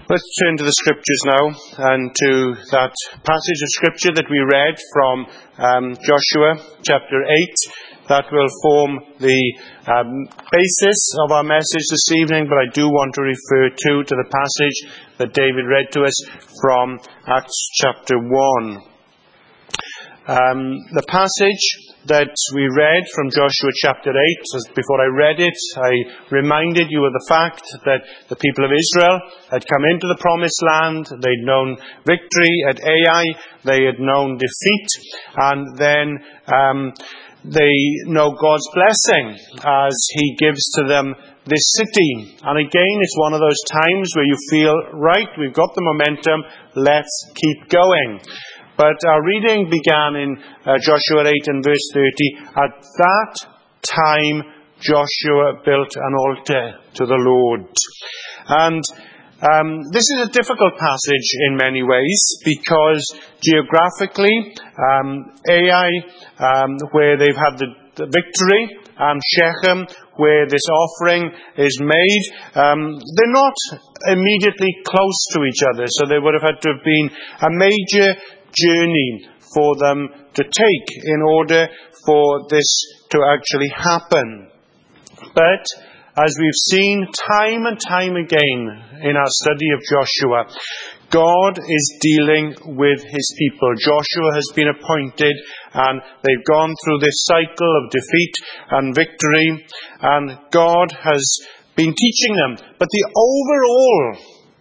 Let's turn to the scriptures now and to that passage of scripture that we read from Joshua chapter 8. That will form the basis of our message this evening, but I do want to refer to the passage that David read to us from Acts chapter 1. The passage that we read from Joshua chapter 8, before I read it, I reminded you of the fact that the people of Israel had come into the promised land. They'd known victory at Ai. They had known defeat. And then they know God's blessing as He gives to them this city. And again, it's one of those times where you feel, right, we've got the momentum, let's keep going. But our reading began in Joshua 8 and verse 30. At that time, Joshua built an altar to the Lord. And this is a difficult passage in many ways because geographically, Ai, where they've had the victory, and Shechem, where this offering is made, they're not immediately close to each other. So there would have had to have been a major journey for them to take in order for this to actually happen. But as we've seen time and time again in our study of Joshua, God is dealing with His people. Joshua has been appointed and they've gone through this cycle of defeat and victory, and God has been teaching them. But the overall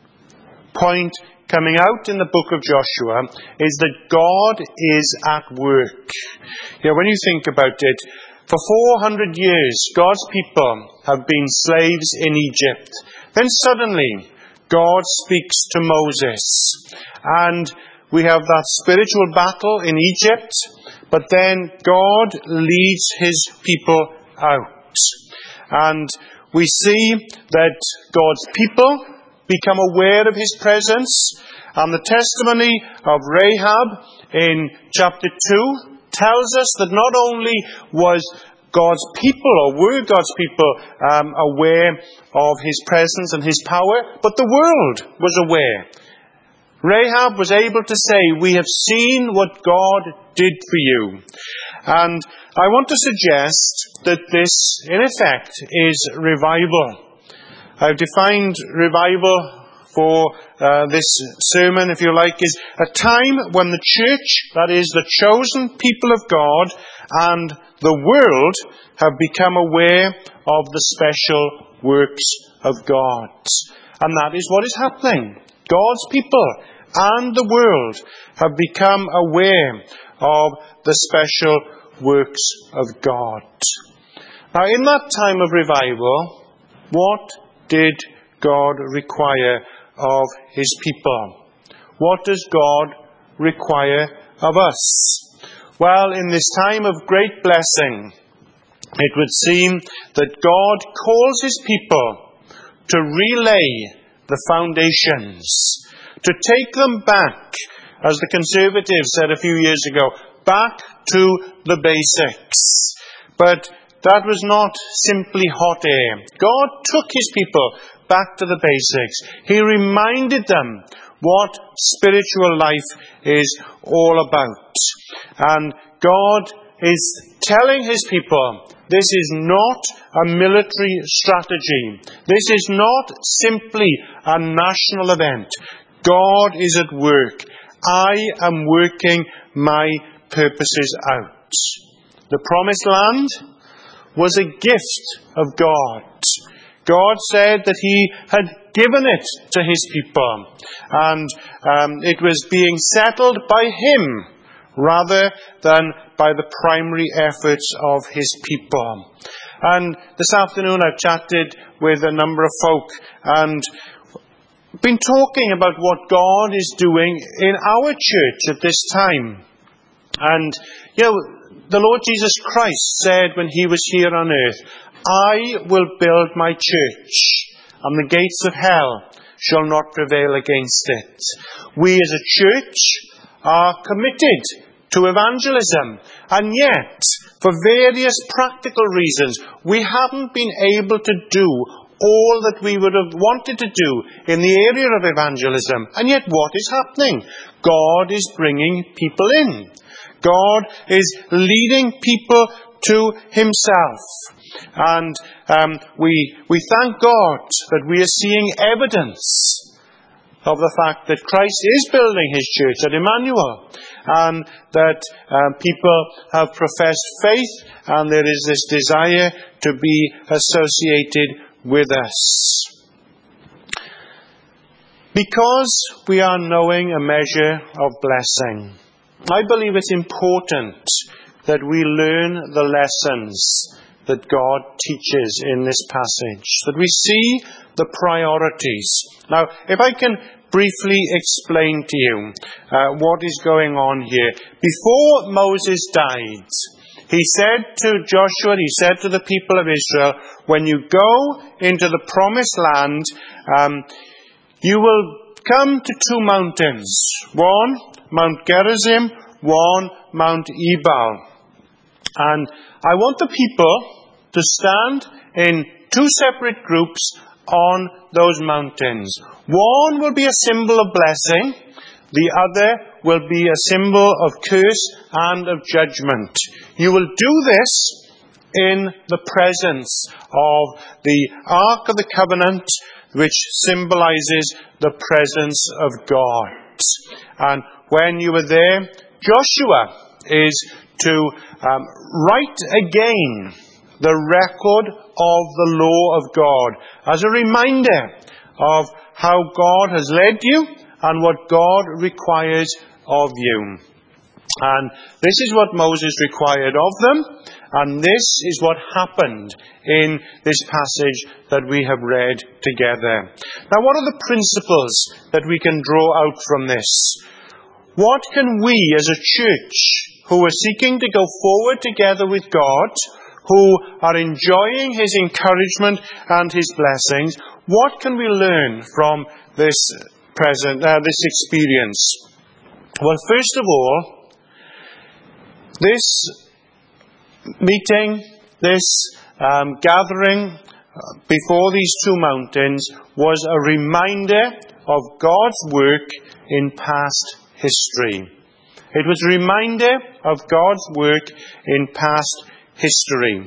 point coming out in the book of Joshua is that God is at work. When you think about it, for 400 years, God's people have been slaves in Egypt. Then suddenly, God speaks to Moses. And we have that spiritual battle in Egypt, but then God leads His people out. And we see that God's people become aware of His presence. And the testimony of Rahab in chapter 2 tells us that not only was God's people, or were God's people, aware of His presence and His power, but the world was aware. Rahab was able to say, "We have seen what God did for you." And I want to suggest that this, in effect, is revival. I've defined revival for this sermon, if you like, is a time when the church, that is, the chosen people of God, and the world have become aware of the special works of God. And that is what is happening. God's people and the world have become aware of the special works of God. Now, in that time of revival, what did God require of His people? What does God require of us? Well, in this time of great blessing, it would seem that God calls His people to relay the foundations, to take them back, as the Conservatives said a few years ago, back to the basics. But that was not simply hot air. God took His people back to the basics. He reminded them what spiritual life is all about. And God is telling His people, this is not a military strategy. This is not simply a national event. God is at work. I am working my purposes out. The promised land was a gift of God. God said that He had given it to His people, and it was being settled by Him rather than by the primary efforts of His people. And this afternoon I've chatted with a number of folk and been talking about what God is doing in our church at this time. And, the Lord Jesus Christ said when He was here on earth, "I will build my church, and the gates of hell shall not prevail against it." We as a church are committed to evangelism, and yet, for various practical reasons, we haven't been able to do all that we would have wanted to do in the area of evangelism. And yet what is happening? God is bringing people in. God is leading people to himself. And we thank God that we are seeing evidence of the fact that Christ is building his church at Emmanuel, and that people have professed faith, and there is this desire to be associated with us. Because we are knowing a measure of blessing, I believe it's important that we learn the lessons that God teaches in this passage, that we see the priorities. Now, if I can briefly explain to you what is going on here. Before Moses died, he said to Joshua, he said to the people of Israel, when you go into the promised land, you will come to two mountains. One, Mount Gerizim, one, Mount Ebal. And I want the people to stand in two separate groups on those mountains. One will be a symbol of blessing. The other will be a symbol of curse and of judgment. You will do this in the presence of the Ark of the Covenant, which symbolizes the presence of God. And when you are there, Joshua is to write again the record of the law of God as a reminder of how God has led you and what God requires of you. And this is what Moses required of them, and this is what happened in this passage that we have read together. Now, what are the principles that we can draw out from this? What can we as a church who are seeking to go forward together with God, who are enjoying his encouragement and his blessings, what can we learn from this experience? Well, first of all, this meeting, this gathering before these two mountains was a reminder of God's work in past history. It was a reminder of God's work in past history.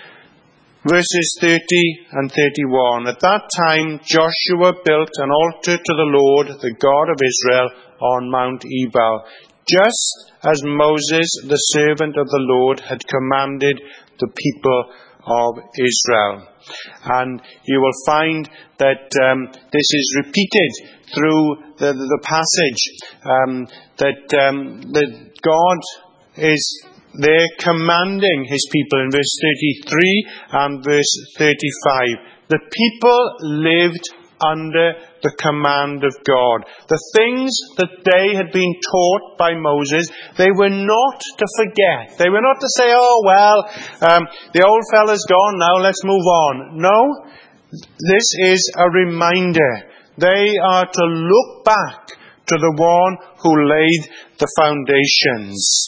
Verses 30 and 31. At that time, Joshua built an altar to the Lord, the God of Israel, on Mount Ebal, just as Moses, the servant of the Lord, had commanded the people of Israel. And you will find that this is repeated through the passage, that God is there commanding his people in verse 33 and verse 35. The people lived under the command of God. The things that they had been taught by Moses, they were not to forget. They were not to say, oh, well, the old fella's gone now, let's move on. No, this is a reminder. They are to look back to the one who laid the foundations.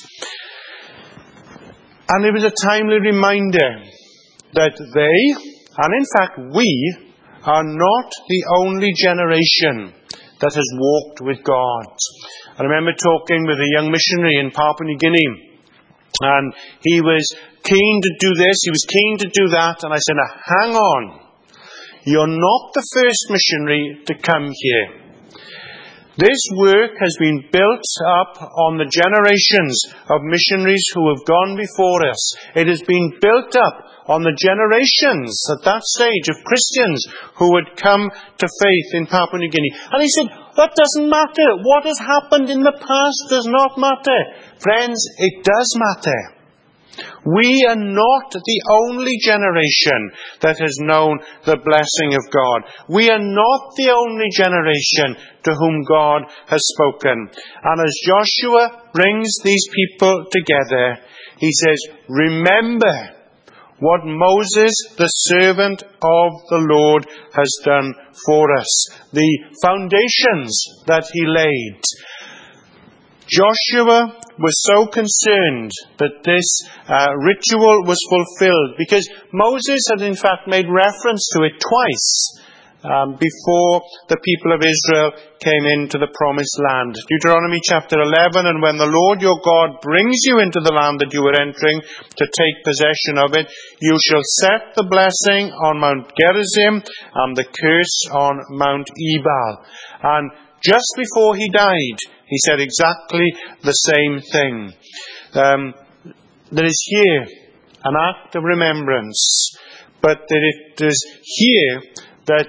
And it was a timely reminder that they, and in fact we, are not the only generation that has walked with God. I remember talking with a young missionary in Papua New Guinea, and he was keen to do this, he was keen to do that, and I said, now, hang on. You're not the first missionary to come here. This work has been built up on the generations of missionaries who have gone before us. It has been built up on the generations at that stage of Christians who had come to faith in Papua New Guinea. And he said, that doesn't matter. What has happened in the past does not matter. Friends, it does matter. We are not the only generation that has known the blessing of God. We are not the only generation to whom God has spoken. And as Joshua brings these people together, he says, remember what Moses, the servant of the Lord, has done for us. The foundations that he laid. Joshua was so concerned that this ritual was fulfilled, because Moses had in fact made reference to it twice before the people of Israel came into the promised land. Deuteronomy chapter 11, and when the Lord your God brings you into the land that you are entering to take possession of it, you shall set the blessing on Mount Gerizim and the curse on Mount Ebal. And just before he died, he said exactly the same thing. There is here an act of remembrance, but that it is here that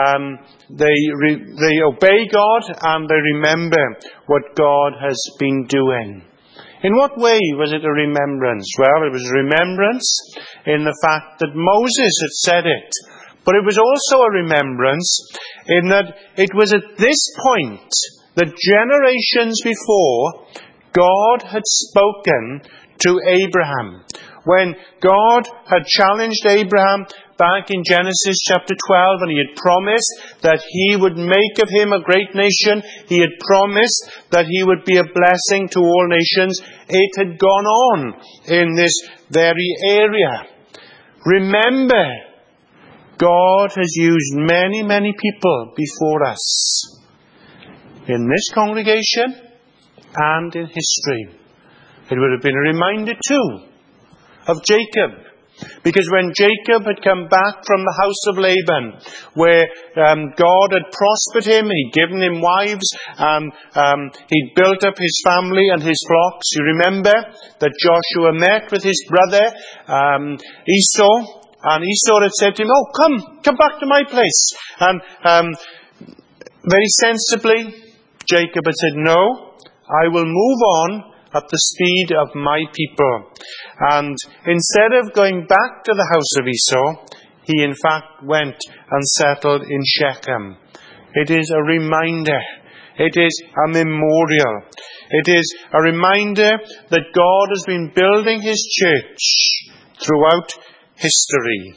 they obey God and they remember what God has been doing. In what way was it a remembrance? Well, it was a remembrance in the fact that Moses had said it. But it was also a remembrance in that it was at this point that generations before God had spoken to Abraham. When God had challenged Abraham back in Genesis chapter 12, and he had promised that he would make of him a great nation, he had promised that he would be a blessing to all nations, it had gone on in this very area. Remember, God has used many, many people before us in this congregation and in history. It would have been a reminder too of Jacob, because when Jacob had come back from the house of Laban, where God had prospered him, he'd given him wives, and he'd built up his family and his flocks. You remember that Joshua met with his brother Esau, and Esau had said to him, "Oh, come back to my place." And very sensibly, Jacob had said, "No, I will move on at the speed of my people." And instead of going back to the house of Esau, he in fact went and settled in Shechem. It is a reminder. It is a memorial. It is a reminder that God has been building his church throughout history.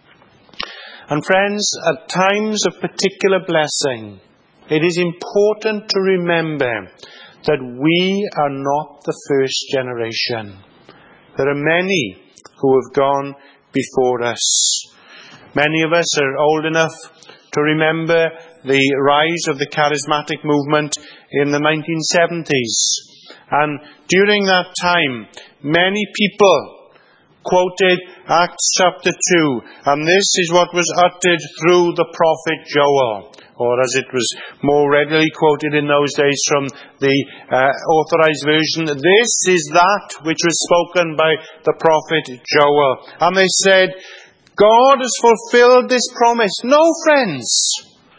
And friends, at times of particular blessing, it is important to remember that we are not the first generation. There are many who have gone before us. Many of us are old enough to remember the rise of the charismatic movement in the 1970s. And during that time, many people quoted Acts chapter 2, and this is what was uttered through the prophet Joel, or as it was more readily quoted in those days from the Authorized Version, "This is that which was spoken by the prophet Joel." And they said, God has fulfilled this promise. No, friends.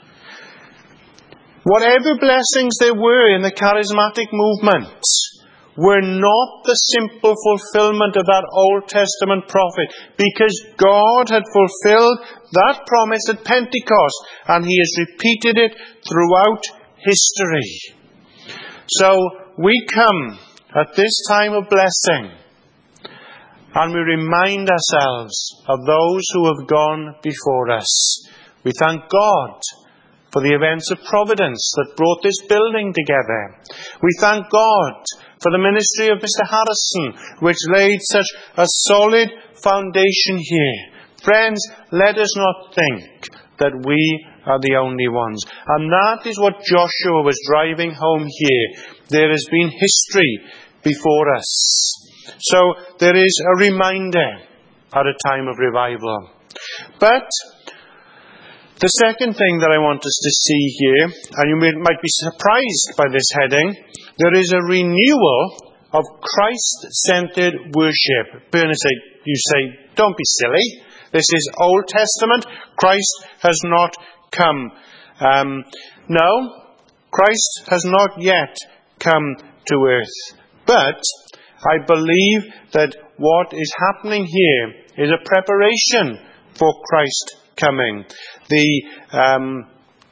Whatever blessings there were in the charismatic movement were not the simple fulfillment of that Old Testament prophet, because God had fulfilled that promise at Pentecost, and he has repeated it throughout history. So we come at this time of blessing, and we remind ourselves of those who have gone before us. We thank God for the events of providence that brought this building together. We thank God for the ministry of Mr. Harrison, which laid such a solid foundation here. Friends, let us not think that we are the only ones. And that is what Joshua was driving home here. There has been history before us. So there is a reminder at a time of revival. But the second thing that I want us to see here, and you might be surprised by this heading, there is a renewal of Christ-centered worship. Bernadette, you say, don't be silly. This is Old Testament. Christ has not come. No, Christ has not yet come to earth. But I believe that what is happening here is a preparation for Christ coming. The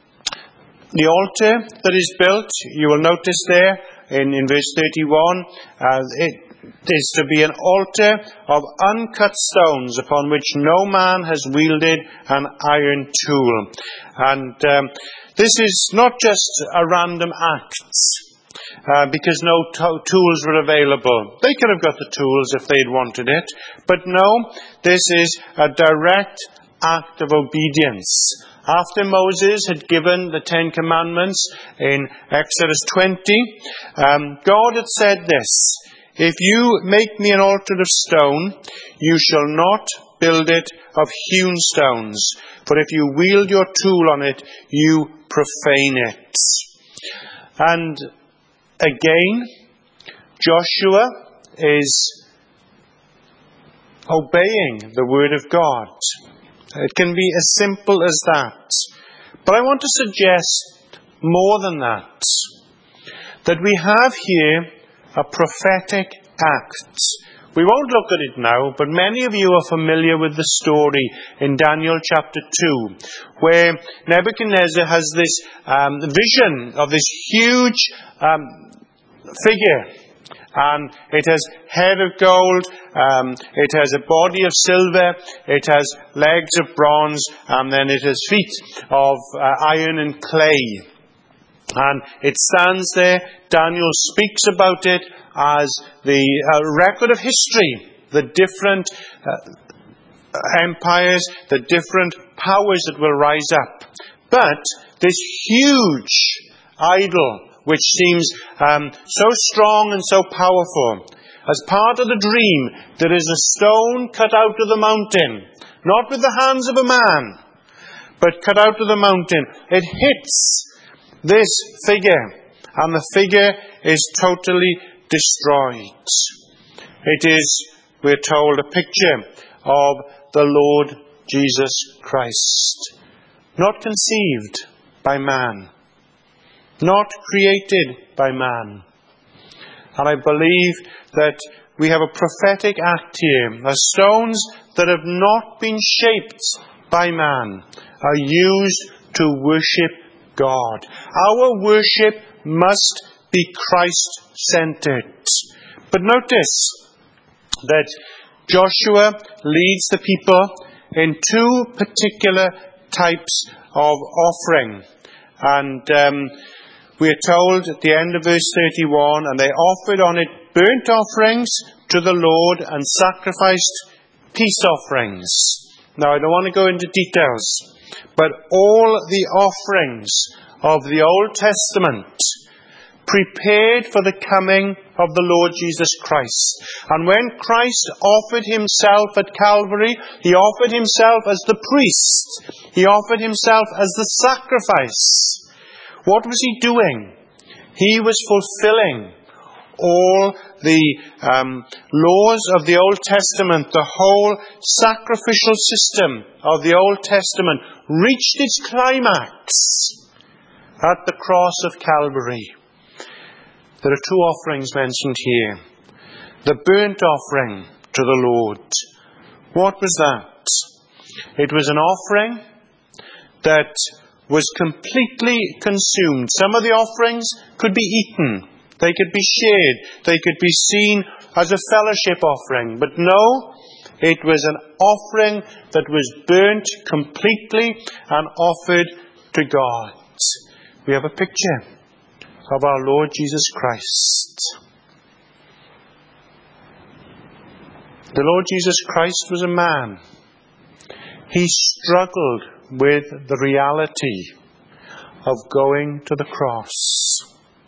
altar that is built, you will notice there in verse 31, it is to be an altar of uncut stones upon which no man has wielded an iron tool. And this is not just a random act. because no tools were available. They could have got the tools if they'd wanted it. But no, this is a direct act of obedience. After Moses had given the 10 Commandments in Exodus 20, God had said this: "If you make me an altar of stone, you shall not build it of hewn stones, for if you wield your tool on it, you profane it." And again, Joshua is obeying the word of God. It can be as simple as that. But I want to suggest more than that. That we have here a prophetic act. We won't look at it now, but many of you are familiar with the story in Daniel chapter 2, where Nebuchadnezzar has this vision of this huge figure. And it has head of gold, it has a body of silver, it has legs of bronze, and then it has feet of iron and clay. And it stands there. Daniel speaks about it as the record of history, the different empires, the different powers that will rise up. But this huge idol, which seems so strong and so powerful, as part of the dream, there is a stone cut out of the mountain, not with the hands of a man, but cut out of the mountain. It hits this figure, and the figure is totally destroyed. It is, we're told, a picture of the Lord Jesus Christ. Not conceived by man. Not created by man. And I believe that we have a prophetic act here. The stones that have not been shaped by man are used to worship God. Our worship must be Christ-centered. But notice that Joshua leads the people in two particular types of offering. And we are told at the end of verse 31, "And they offered on it burnt offerings to the Lord and sacrificed peace offerings." Now, I don't want to go into details, but all the offerings of the Old Testament prepared for the coming of the Lord Jesus Christ. And when Christ offered himself at Calvary, he offered himself as the priest. He offered himself as the sacrifice. What was he doing? He was fulfilling all the laws of the Old Testament. The whole sacrificial system of the Old Testament reached its climax at the cross of Calvary. There are two offerings mentioned here. The burnt offering to the Lord. What was that? It was an offering that was completely consumed. Some of the offerings could be eaten. They could be shared. They could be seen as a fellowship offering. But no, it was an offering that was burnt completely and offered to God. We have a picture of our Lord Jesus Christ. The Lord Jesus Christ was a man. He struggled with the reality of going to the cross.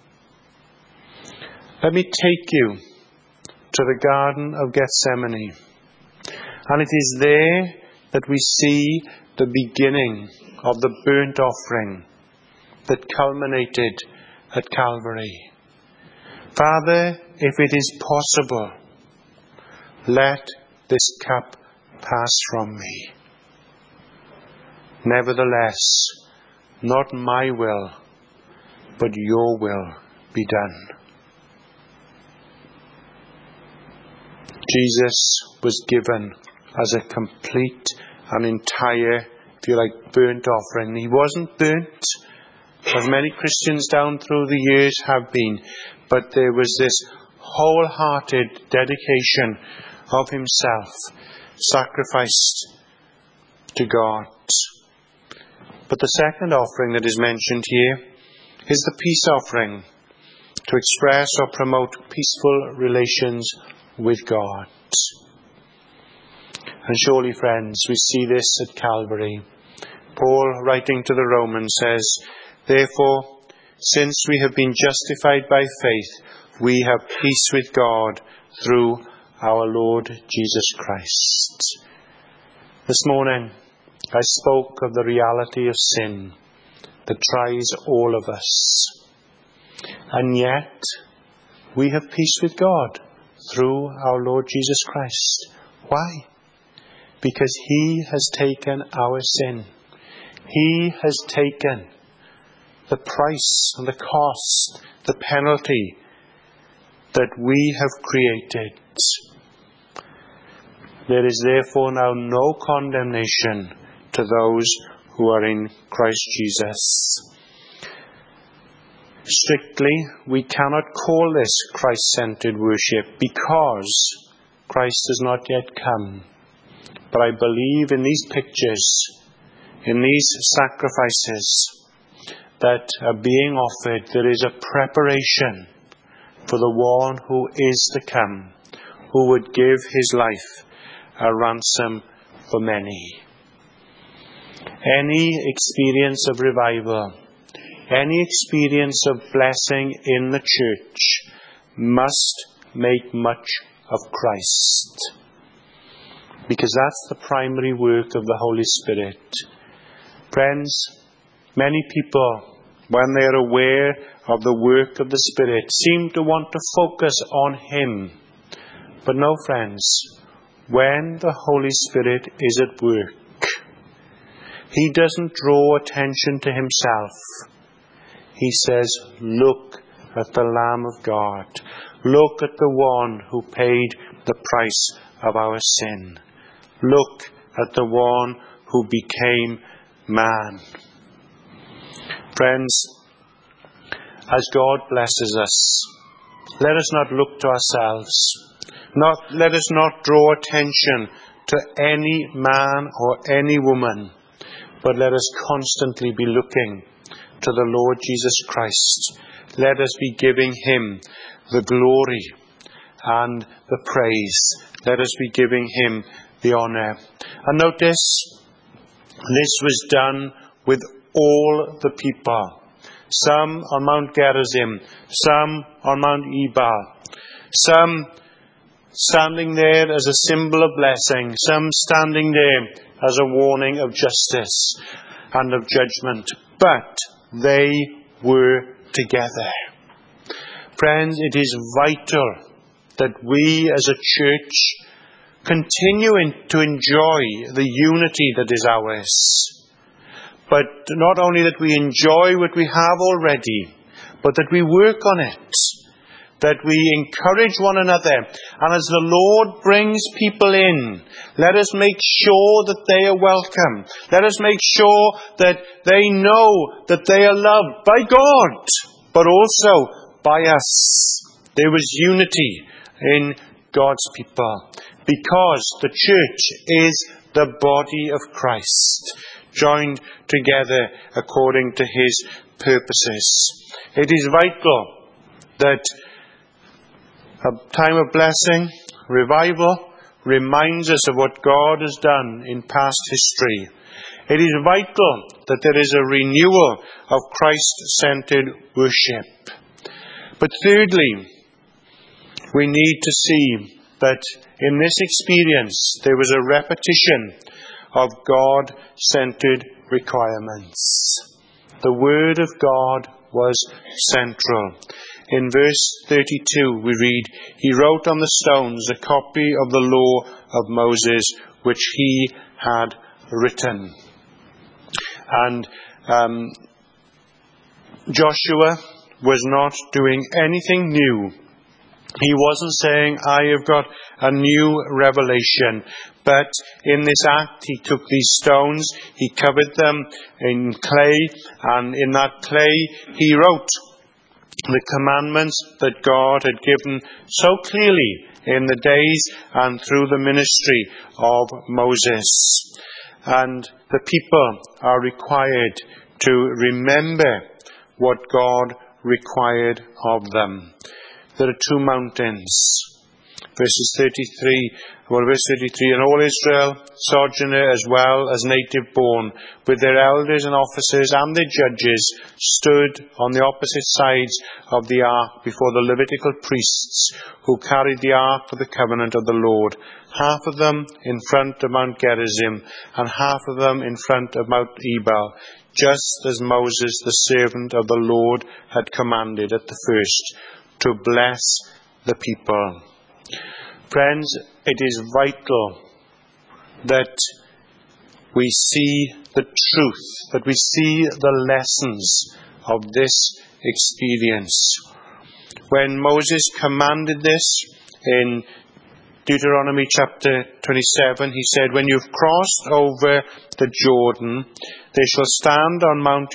Let me take you to the Garden of Gethsemane. And it is there that we see the beginning of the burnt offering that culminated at Calvary. Father, if it is possible, let this cup pass from me. Nevertheless, not my will, but your will be done. Jesus was given as a complete and entire, if you like, burnt offering. He wasn't burnt, as many Christians down through the years have been, but there was this wholehearted dedication of himself, sacrificed to God. But the second offering that is mentioned here is the peace offering. to express or promote peaceful relations with God. And surely, friends, we see this at Calvary. Paul, writing to the Romans, says, "Therefore, since we have been justified by faith, we have peace with God through our Lord Jesus Christ." This morning, I spoke of the reality of sin that tries all of us. And yet, we have peace with God through our Lord Jesus Christ. Why? Because He has taken our sin. He has taken the price and the cost, the penalty that we have created. There is therefore now no condemnation to those who are in Christ Jesus. Strictly, we cannot call this Christ-centered worship because Christ has not yet come. But I believe in these pictures, in these sacrifices that are being offered, there is a preparation for the one who is to come, who would give his life a ransom for many. Any experience of revival, any experience of blessing in the church must make much of Christ. Because that's the primary work of the Holy Spirit. Friends, many people, when they are aware of the work of the Spirit, seem to want to focus on Him. But no, friends, when the Holy Spirit is at work, He doesn't draw attention to Himself. He says, "Look at the Lamb of God. Look at the one who paid the price of our sin. Look at the one who became man." Friends, as God blesses us, let us not look to ourselves. Let us not draw attention to any man or any woman, but let us constantly be looking to the Lord Jesus Christ. Let us be giving Him the glory and the praise. Let us be giving Him the honour. And notice, this was done with all the people. Some on Mount Gerizim, some on Mount Ebal, some standing there as a symbol of blessing, some standing there as a warning of justice and of judgment. But they were together. Friends, it is vital that we as a church continue to enjoy the unity that is ours. But not only that we enjoy what we have already, but that we work on it. That we encourage one another. And as the Lord brings people in, let us make sure that they are welcome. Let us make sure that they know that they are loved by God, but also by us. There was unity in God's people, because the church is the body of Christ, joined together according to His purposes. It is vital that a time of blessing, revival, reminds us of what God has done in past history. It is vital that there is a renewal of Christ-centered worship. But thirdly, we need to see that in this experience there was a repetition of God-centered requirements. The Word of God was central. In verse 32 we read, "He wrote on the stones a copy of the law of Moses, which he had written." And Joshua was not doing anything new. He wasn't saying, "I have got a new revelation." But in this act, he took these stones, he covered them in clay, and in that clay he wrote the commandments that God had given so clearly in the days and through the ministry of Moses. And the people are required to remember what God required of them. There are two mountains. Verse 33, and all Israel, sojourner as well as native born, with their elders and officers and their judges, stood on the opposite sides of the ark before the Levitical priests, who carried the ark for the covenant of the Lord, half of them in front of Mount Gerizim, and half of them in front of Mount Ebal, just as Moses, the servant of the Lord, had commanded at the first, to bless the people. Friends, it is vital that we see the truth, that we see the lessons of this experience. When Moses commanded this in Deuteronomy chapter 27, he said, when you've crossed over the Jordan, these shall stand on Mount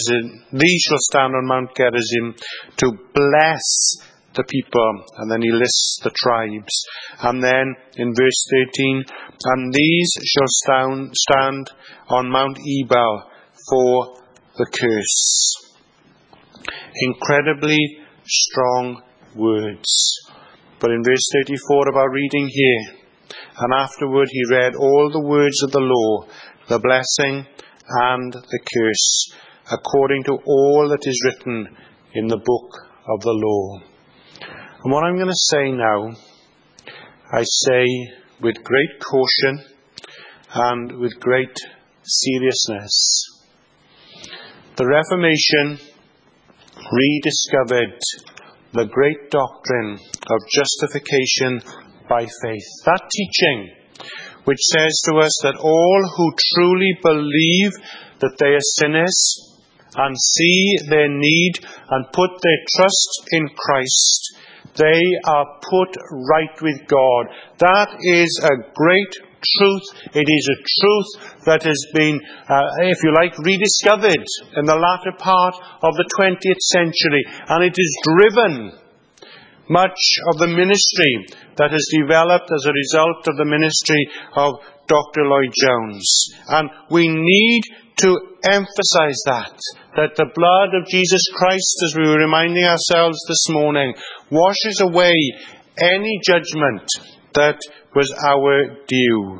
Gerizim to bless the people. And then he lists the tribes. And then in verse 13, and these shall stand on Mount Ebal for the curse. Incredibly strong words. But in verse 34 of our reading here, and afterward he read all the words of the law, the blessing and the curse, according to all that is written in the book of the law. And what I'm going to say now, I say with great caution and with great seriousness. The Reformation rediscovered the great doctrine of justification by faith. That teaching which says to us that all who truly believe that they are sinners and see their need and put their trust in Christ, they are put right with God. That is a great truth. It is a truth that has been, if you like, rediscovered in the latter part of the 20th century. And it has driven much of the ministry that has developed as a result of the ministry of Dr. Lloyd Jones. And we need to emphasize that the blood of Jesus Christ, as we were reminding ourselves this morning, washes away any judgment that was our due.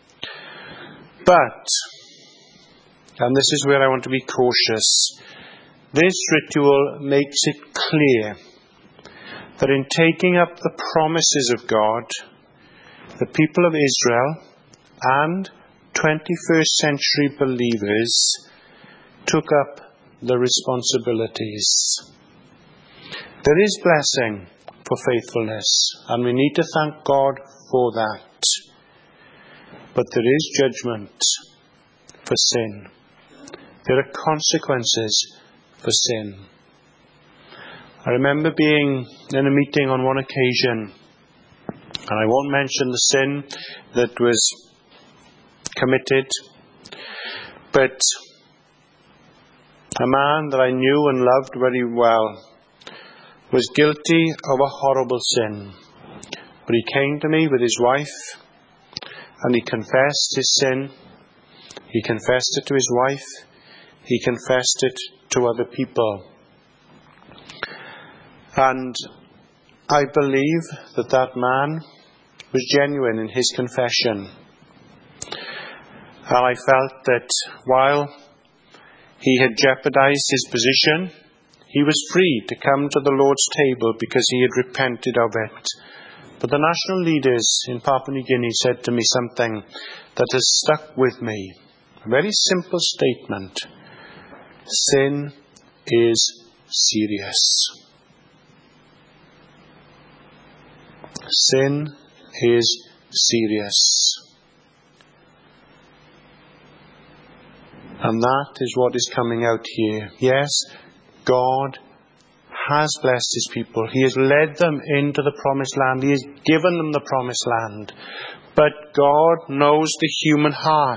But, and this is where I want to be cautious, this ritual makes it clear that in taking up the promises of God, the people of Israel and 21st century believers took up the responsibilities. There is blessing for faithfulness, and we need to thank God for that. But there is judgment for sin. There are consequences for sin. I remember being in a meeting on one occasion, and I won't mention the sin that was committed, but a man that I knew and loved very well was guilty of a horrible sin. But he came to me with his wife, and he confessed his sin. He confessed it to his wife. He confessed it to other people. And I believe that man was genuine in his confession. And I felt that while he had jeopardized his position, he was free to come to the Lord's table because he had repented of it. But the national leaders in Papua New Guinea said to me something that has stuck with me. A very simple statement. Sin is serious. Sin is serious. And that is what is coming out here. Yes, God has blessed his people. He has led them into the promised land. He has given them the promised land. But God knows the human heart.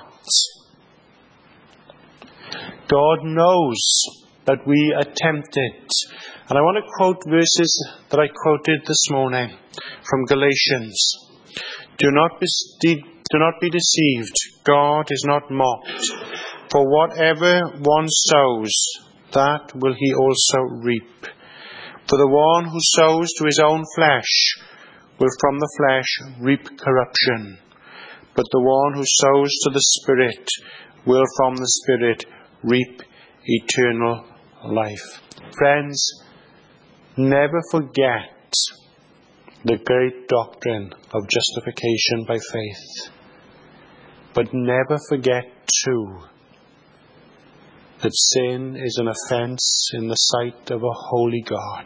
God knows that we are tempted. And I want to quote verses that I quoted this morning from Galatians. Do not be deceived. God is not mocked. For whatever one sows, that will he also reap. For the one who sows to his own flesh will from the flesh reap corruption, but the one who sows to the Spirit will from the Spirit reap eternal life. Friends, never forget the great doctrine of justification by faith. But never forget too that sin is an offence in the sight of a holy God.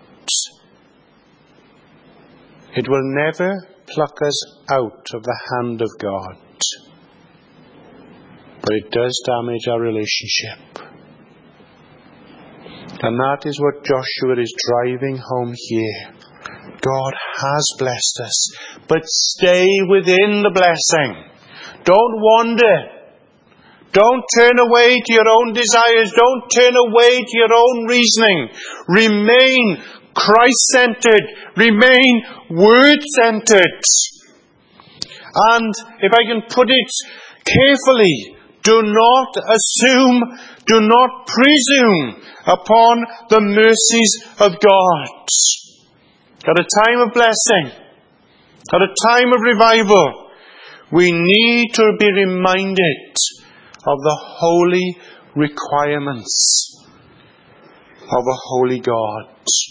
It will never pluck us out of the hand of God, but it does damage our relationship. And that is what Joshua is driving home here. God has blessed us, but stay within the blessing. Don't wander. Don't turn away to your own desires. Don't turn away to your own reasoning. Remain Christ-centered. Remain Word-centered. And if I can put it carefully, do not assume, do not presume upon the mercies of God. At a time of blessing, at a time of revival, we need to be reminded of the holy requirements of a holy God.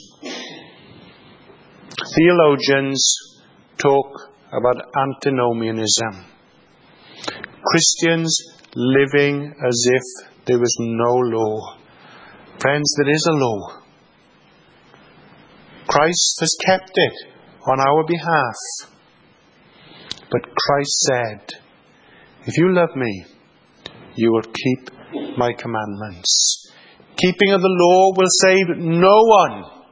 Theologians talk about antinomianism. Christians living as if there was no law. Friends, there is a law. Christ has kept it on our behalf. But Christ said, if you love me, you will keep my commandments. Keeping of the law will save no one.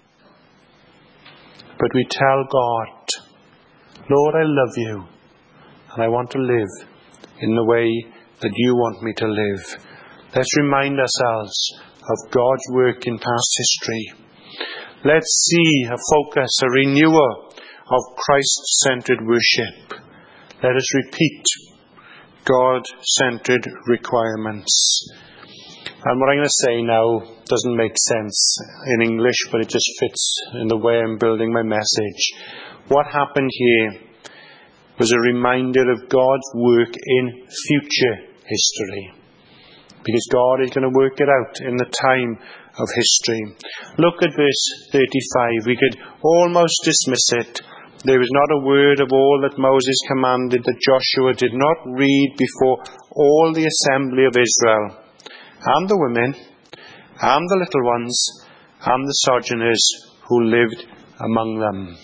But we tell God, Lord, I love you, and I want to live in the way that you want me to live. Let's remind ourselves of God's work in past history. Let's see a focus, a renewal of Christ-centered worship. Let us repeat God-centered requirements. And what I'm going to say now doesn't make sense in English, but it just fits in the way I'm building my message. What happened here was a reminder of God's work in future history. Because God is going to work it out in the time of history. Look at verse 35. We could almost dismiss it. There was not a word of all that Moses commanded that Joshua did not read before all the assembly of Israel, and the women, and the little ones, and the sojourners who lived among them.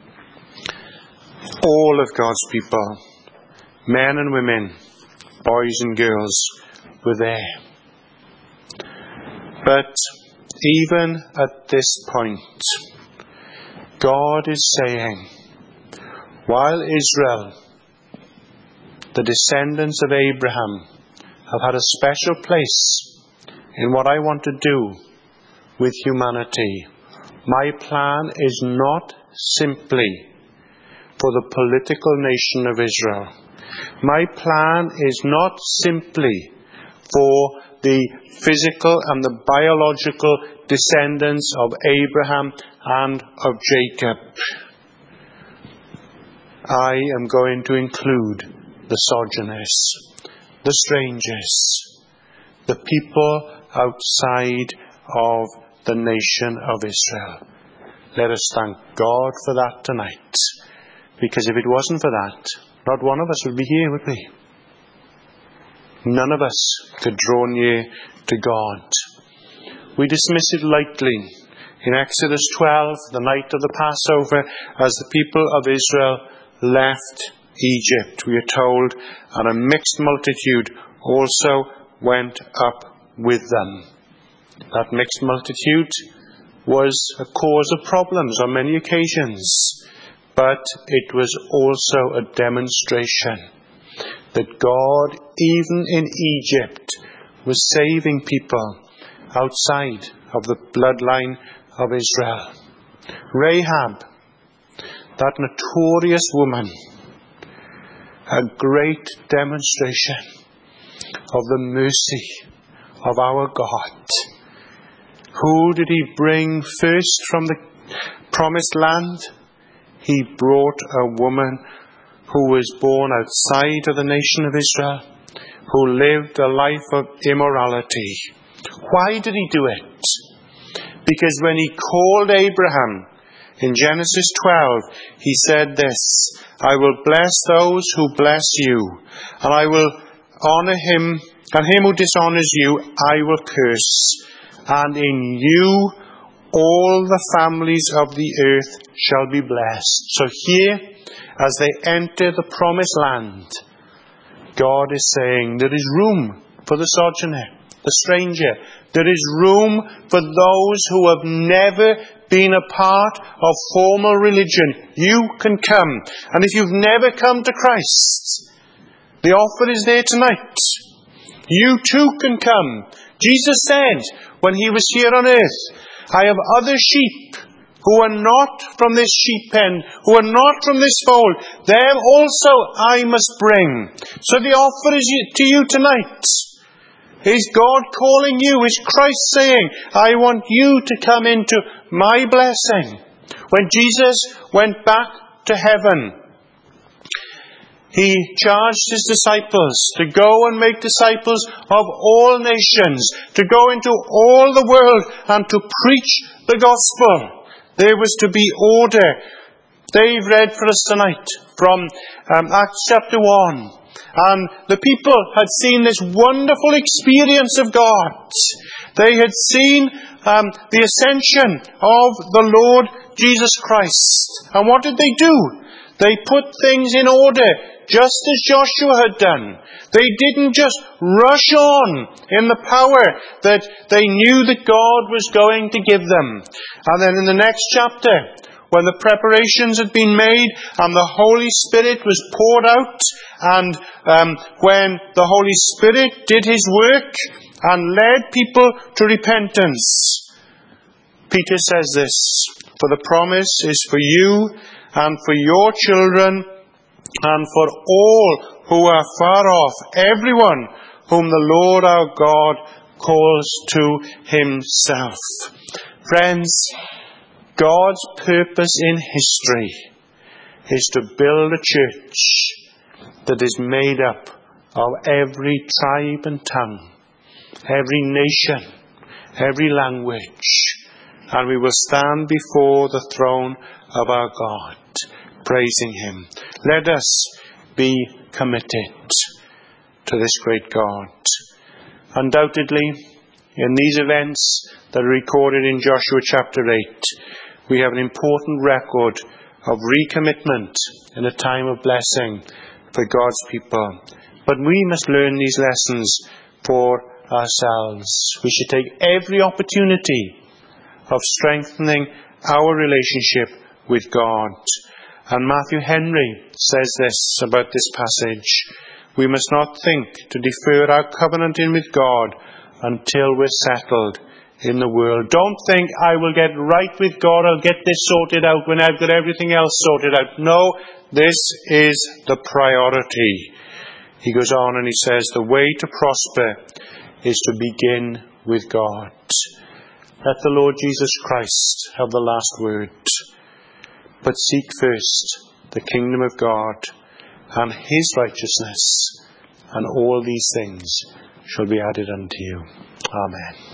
All of God's people, men and women, boys and girls, were there. But even at this point, God is saying, while Israel, the descendants of Abraham, have had a special place in what I want to do with humanity, my plan is not simply for the political nation of Israel. My plan is not simply for the physical and the biological descendants of Abraham and of Jacob. I am going to include the sojourners, the strangers, the people outside of the nation of Israel. Let us thank God for that tonight. Because if it wasn't for that, not one of us would be here, would we? None of us could draw near to God. We dismiss it lightly. In Exodus 12, the night of the Passover, as the people of Israel left Egypt, we are told, and a mixed multitude also went up with them. That mixed multitude was a cause of problems on many occasions, but it was also a demonstration that God, even in Egypt, was saving people outside of the bloodline of Israel. Rahab, that notorious woman, a great demonstration of the mercy of our God. Who did he bring first from the promised land? He brought a woman who was born outside of the nation of Israel, who lived a life of immorality. Why did he do it? Because when he called Abraham in Genesis 12, he said this, I will bless those who bless you, and I will honour him, and him who dishonours you I will curse. And in you all the families of the earth shall be blessed. So here, as they enter the promised land, God is saying there is room for the sojourner, the stranger. There is room for those who have never been a part of formal religion. You can come. And if you've never come to Christ, the offer is there tonight. You too can come. Jesus said when he was here on earth, I have other sheep who are not from this sheep pen, who are not from this fold. Them also I must bring. So the offer is to you tonight. Is God calling you? Is Christ saying, I want you to come into my blessing? When Jesus went back to heaven, he charged his disciples to go and make disciples of all nations, to go into all the world and to preach the gospel. There was to be order. Dave read for us tonight from Acts chapter 1. And the people had seen this wonderful experience of God. They had seen the ascension of the Lord Jesus Christ. And what did they do? They put things in order, just as Joshua had done. They didn't just rush on in the power that they knew that God was going to give them. And then in the next chapter, when the preparations had been made and the Holy Spirit was poured out, and when the Holy Spirit did his work and led people to repentance, Peter says this, for the promise is for you and for your children and for all who are far off, everyone whom the Lord our God calls to himself. Friends, God's purpose in history is to build a church that is made up of every tribe and tongue, every nation, every language, and we will stand before the throne of our God, praising him. Let us be committed to this great God. Undoubtedly, in these events that are recorded in Joshua chapter 8, we have an important record of recommitment in a time of blessing for God's people. But we must learn these lessons for ourselves. We should take every opportunity of strengthening our relationship with God. And Matthew Henry says this about this passage. We must not think to defer our covenant in with God until we're settled in the world. Don't think, I will get right with God, I'll get this sorted out when I've got everything else sorted out. No, this is the priority. He goes on and he says, the way to prosper is to begin with God. Let the Lord Jesus Christ have the last word. But seek first the kingdom of God and his righteousness, and all these things shall be added unto you. Amen.